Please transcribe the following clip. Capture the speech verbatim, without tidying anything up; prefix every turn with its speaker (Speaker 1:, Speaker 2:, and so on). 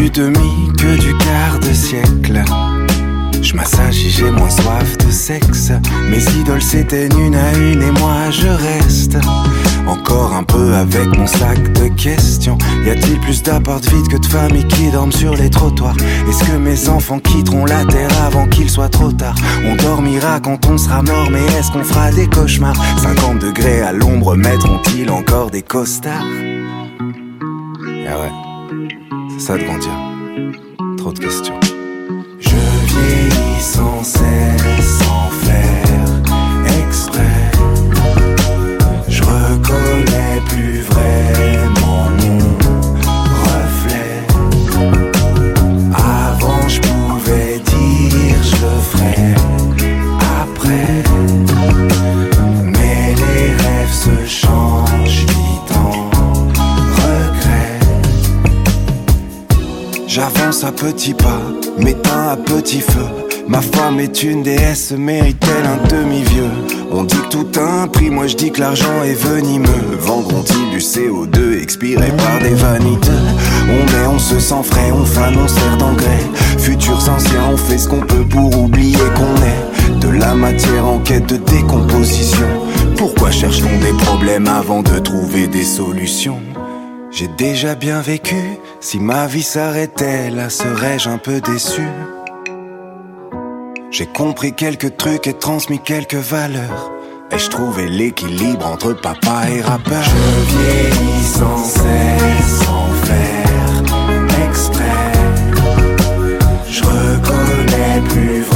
Speaker 1: du demi que du quart de siècle. Je m'assagis, j'ai moins soif de sexe. Mes idoles s'éteignent une à une et moi je reste encore un peu avec mon sac de questions. Y a-t-il plus d'apports vides que de familles qui dorment sur les trottoirs? Est-ce que mes enfants quitteront la terre avant qu'il soit trop tard? On dormira quand on sera mort, mais est-ce qu'on fera des cauchemars? Cinquante degrés à l'ombre mettront-ils encore des costards? Ah ouais, c'est ça de grandir. Trop de questions. Je vieillis sans cesse, sans faire exprès. Je reconnais plus vraiment mon reflet. Avant je pouvais dire je le ferais après. Mais les rêves se changent vite en regret. J'avance à petits pas, m'éteins à petit feu. Ma femme est une déesse, mérite-t-elle un demi-vieux? On dit que tout a un prix, moi je dis que l'argent est venimeux. Vendront-ils du C O deux expiré par des vaniteux? On met, on se sent frais, on fane, on sert d'engrais. Futurs anciens, on fait ce qu'on peut pour oublier qu'on est de la matière en quête de décomposition. Pourquoi cherche-t-on des problèmes avant de trouver des solutions? J'ai déjà bien vécu, si ma vie s'arrêtait là, serais-je un peu déçu? J'ai compris quelques trucs et transmis quelques valeurs. Ai-je trouvé l'équilibre entre papa et rappeur? Je vieillis sans cesse, sans faire exprès. Je reconnais plus